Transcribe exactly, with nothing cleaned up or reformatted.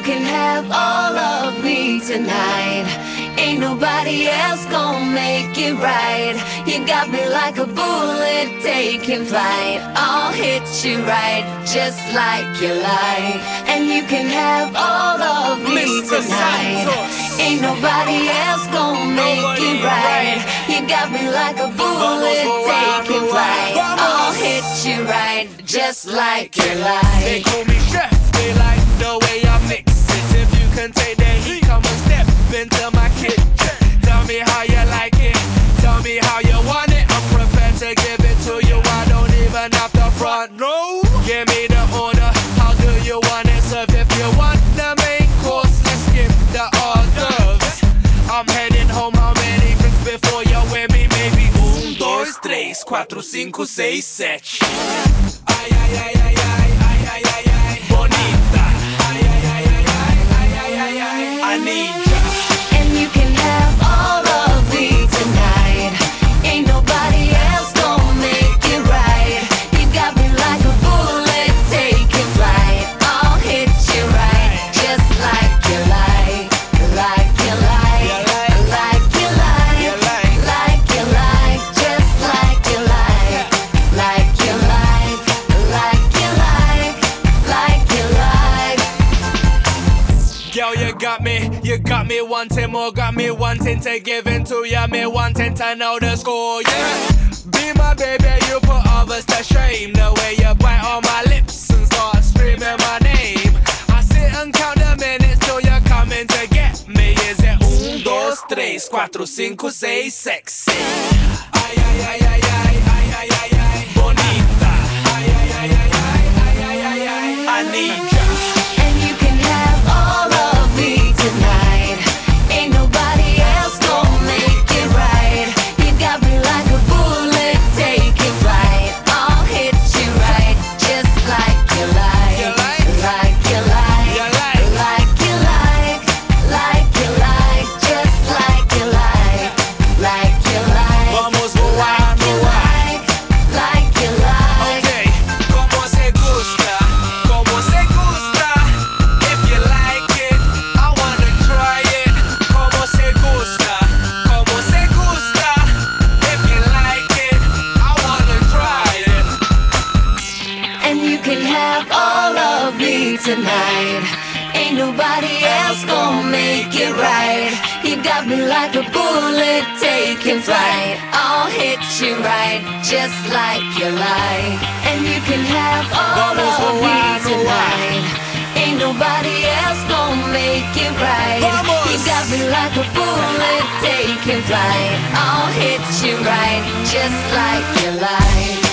can have all of me tonight. Ain't nobody else gon' make it right. You got me like a bullet taking flight. I'll hit you right, just like you like. And you can have all of me Mister tonight. Santos. Ain't nobody else gon' make Nobody it right. You got me like a bullet taking flight. I'll hit you right, just like you They like. call me chef, they like the way I mix it. If you can take the heat, come and step into my kitchen. Tell me how you like it, tell me how you want it. I'm prepared to give it to you, I don't even have to front, no. Give me the order, how do you want it served? If you want the main course, let's skip the hors d'oeuvres. I'm heading home, how many drinks before you're with me? Maybe un, dos, tres, cuatro, cinco, seis, sete. Ay, ay, ay, ay, ay, ay, ay, ay, ay. Bonita. Ay, ay, ay, ay, ay, ay, ay, ay, ay. I need ya. And you can have all of me tonight. Ain't nobody else gon' make it right. You got me like a bullet taking flight. I'll hit you right, just like you like. Like you like, You like. like you like, You like. like you like, just like you like. Like you like, like you like, like you like. Girl, you got me, you got me wanting more, got me wanting to give in to ya, me wanting to know the score, yeah. Be my baby, you put others to shame. The way you bite on my lips and start screaming my name. I sit and count the minutes till you're coming to get me. Is it un, dos, tres, cuatro, cinco, seis, sexy? Ay, ay, ay, ay, ay, ay, ay, ay, ay. Bonita. Ay, ay, ay, ay, ay, ay, ay, ay, ay. I need ya. And you can have all of me tonight. Ain't nobody else gon' make it right. You got me like a bullet taking flight. I'll hit you right, just like you like. You like? Like you like. You like? Like you like. Like you like, just like you like. Like you like. Vamos voar, Like you voar. like. Like you like. Okay, como se gusta, como se gusta. If you like it, I wanna try it. Como se gusta, como se gusta. If you like it, I wanna try it. And you can have all of me tonight. Ain't nobody else gon' make it right. You got me like a bullet taking flight. I'll hit you right, just like you like. And you can have all Vamos of me voar, voar. tonight. Ain't nobody else gon' make it right. Vamos. You got me like a bullet taking flight. I'll hit you right, just like you like.